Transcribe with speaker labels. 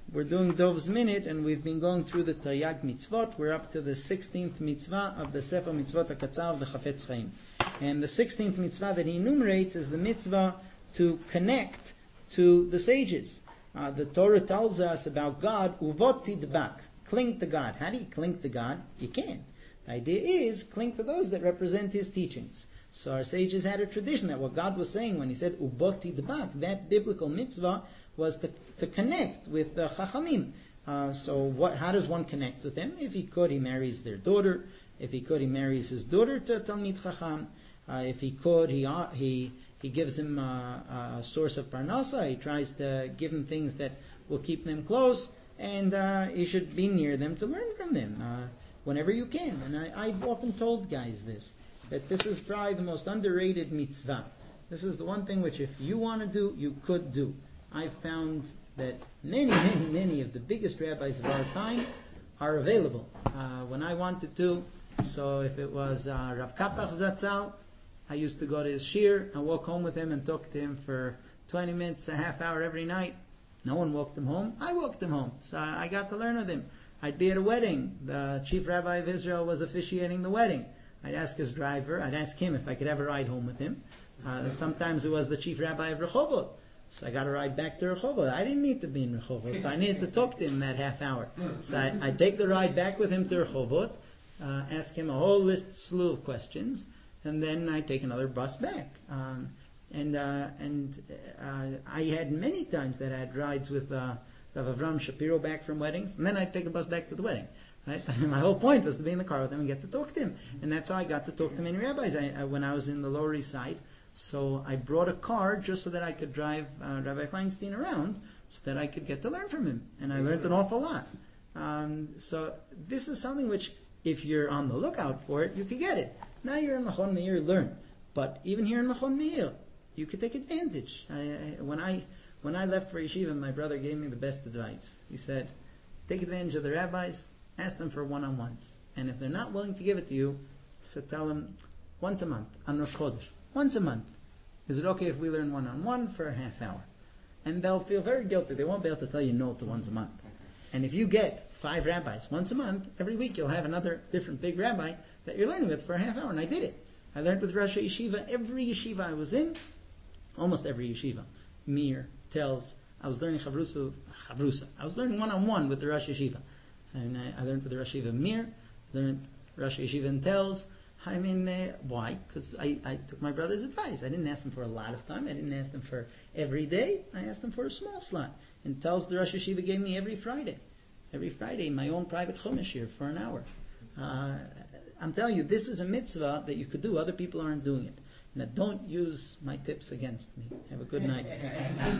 Speaker 1: We're doing Dov's Minute, and we've been going through the Taryag Mitzvot. We're up to the 16th Mitzvah of the Sefer Mitzvot HaKatzar of the Chafetz Chaim. And the 16th Mitzvah that he enumerates is the Mitzvah to connect to the sages. The Torah tells us about God, Uvot Tidbak, cling to God. How do you cling to God? You can't. The idea is, cling to those that represent His teachings. So our sages had a tradition that what God was saying when He said Uvot Tidbak, that biblical mitzvah was to connect with the Chachamim. How does one connect with them? If he could, he marries their daughter. If he could, he marries his daughter to a Talmid Chacham. If he could, he gives him a source of parnasa. He tries to give him things that will keep them close, and you should be near them to learn from them whenever you can. And I've often told guys that this is probably the most underrated mitzvah. This is the one thing which if you want to do, you could do. I've found that many of the biggest rabbis of our time are available when I wanted to. So if it was Rav Kapach Zatzal, I used to go to his shir and walk home with him and talk to him for 20 minutes, a half hour every night. No one walked him home. I walked him home. So I got to learn with him. I'd be at a wedding. The chief rabbi of Israel was officiating the wedding. I'd ask his driver, I'd ask him if I could have a ride home with him. Sometimes it was the chief rabbi of Rehovot. So I got to ride back to Rehovot. I didn't need to be in Rehovot. I needed to talk to him that half hour. So I'd take the ride back with him to Rehovot, ask him a whole slew of questions, and then I'd take another bus back. I had many times that I had rides with Rav Avram Shapiro back from weddings, and then I'd take a bus back to the wedding. Right? My whole point was to be in the car with him and get to talk to him. And that's how I got to talk to many rabbis when I was in the Lower East Side. So I brought a car just so that I could drive Rabbi Feinstein around so that I could get to learn from him. And I learned an awful lot. So this is something which, if you're on the lookout for it, you could get it. Now you're in Machon Meir, learn. But even here in Machon Meir, you could take advantage. When I left for yeshiva, my brother gave me the best advice. He said, take advantage of the rabbis, ask them for one-on-ones. And if they're not willing to give it to you, so tell them once a month, on Rosh Chodesh. Once a month. Is it okay if we learn one-on-one for a half hour? And they'll feel very guilty. They won't be able to tell you no to once a month. And if you get 5 rabbis once a month, every week you'll have another different big rabbi that you're learning with for a half hour. And I did it. I learned with Rosh Yeshiva. Every yeshiva I was in, almost every yeshiva, Mir, Telz, I was learning Chavrusa. I was learning one-on-one with the Rosh Yeshiva. And I learned with the Rosh Yeshiva Mir, learned Rosh Yeshiva in Telz. I mean, why? Because I took my brother's advice. I didn't ask him for a lot of time. I didn't ask him for every day. I asked him for a small slot. And Telz, the Rosh Yeshiva gave me every Friday, my own private chumash here for an hour. I'm telling you, this is a mitzvah that you could do. Other people aren't doing it. Now, don't use my tips against me. Have a good night.